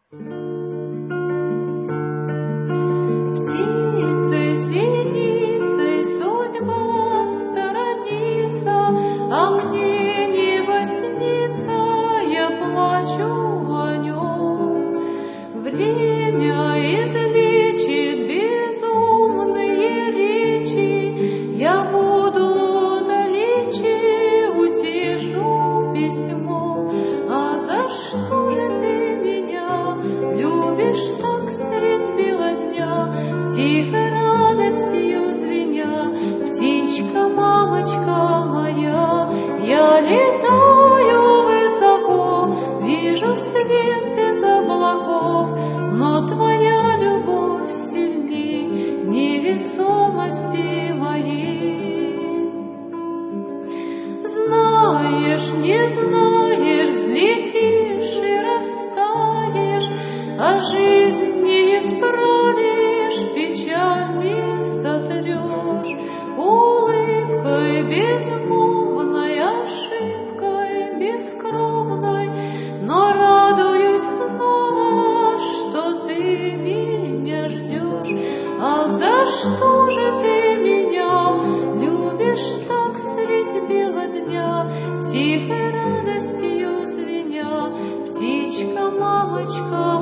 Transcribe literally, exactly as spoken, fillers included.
Птицей, синицей судьба сторонится, а мне небо снится, я плачу о нем. Время излечит безумные речи, я буду далече, утешу письмо. А за что же ты меня любишь так средь бела дня, тихой радостью звеня, птичка, мамочка моя? Я летаю высоко, вижу свет из облаков, но твоя любовь сильней невесомости моей. Знаешь, не знаешь, взлетишь и растаешь, а жизнь не исправишь, печаль не сотрешь. Улыбкой безмолвной, ошибкой бескровной, но радуюсь снова, что ты меня ждешь. Ах, за что же ты меня любишь так средь бела дня, тихой радостью звеня, птичка, мамочка